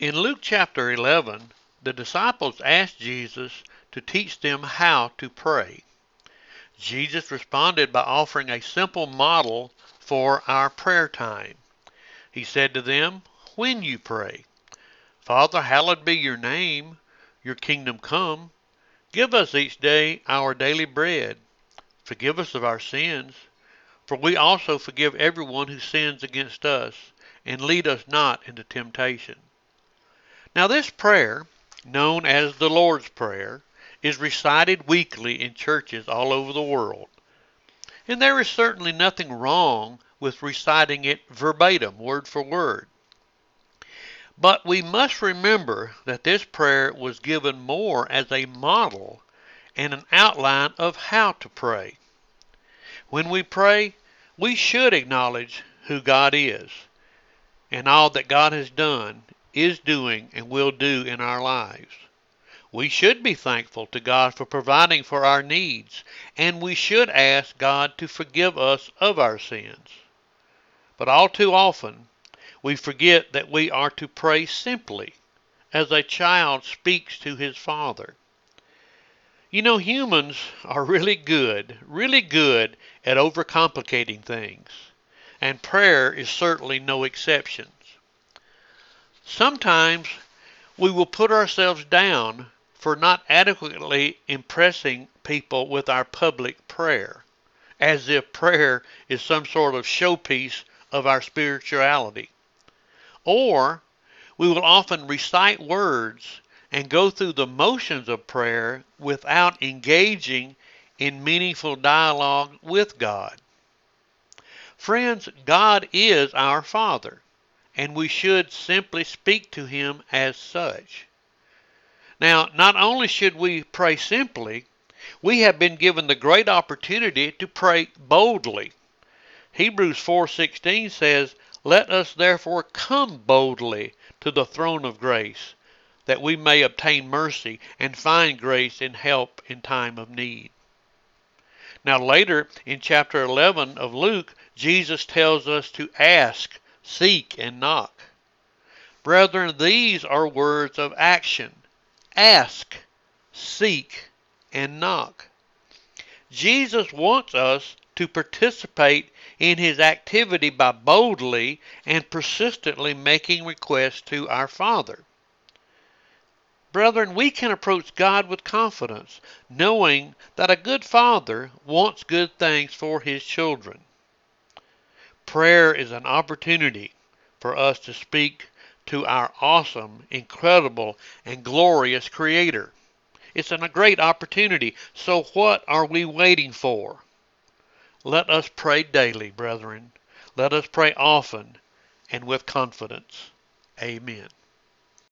In Luke chapter 11, the disciples asked Jesus to teach them how to pray. Jesus responded by offering a simple model for our prayer time. He said to them, "When you pray, Father, hallowed be your name, your kingdom come. Give us each day our daily bread. Forgive us of our sins, for we also forgive everyone who sins against us, and lead us not into temptation." Now this prayer, known as the Lord's Prayer, is recited weekly in churches all over the world. And there is certainly nothing wrong with reciting it verbatim, word for word. But we must remember that this prayer was given more as a model and an outline of how to pray. When we pray, we should acknowledge who God is and all that God has done, is doing, and will do in our lives. We should be thankful to God for providing for our needs, and we should ask God to forgive us of our sins. But all too often, we forget that we are to pray simply, as a child speaks to his father. You know, humans are really good at overcomplicating things, and prayer is certainly no exception. Sometimes we will put ourselves down for not adequately impressing people with our public prayer, as if prayer is some sort of showpiece of our spirituality. Or we will often recite words and go through the motions of prayer without engaging in meaningful dialogue with God. Friends, God is our Father, and we should simply speak to Him as such. Now, not only should we pray simply, we have been given the great opportunity to pray boldly. Hebrews 4:16 says, "Let us therefore come boldly to the throne of grace, that we may obtain mercy and find grace and help in time of need." Now later in chapter 11 of Luke, Jesus tells us to ask, seek, and knock. Brethren, these are words of action. Ask, seek, and knock. Jesus wants us to participate in His activity by boldly and persistently making requests to our Father. Brethren, we can approach God with confidence, knowing that a good Father wants good things for His children. Prayer is an opportunity for us to speak to our awesome, incredible, and glorious Creator. It's a great opportunity. So what are we waiting for? Let us pray daily, brethren. Let us pray often and with confidence. Amen.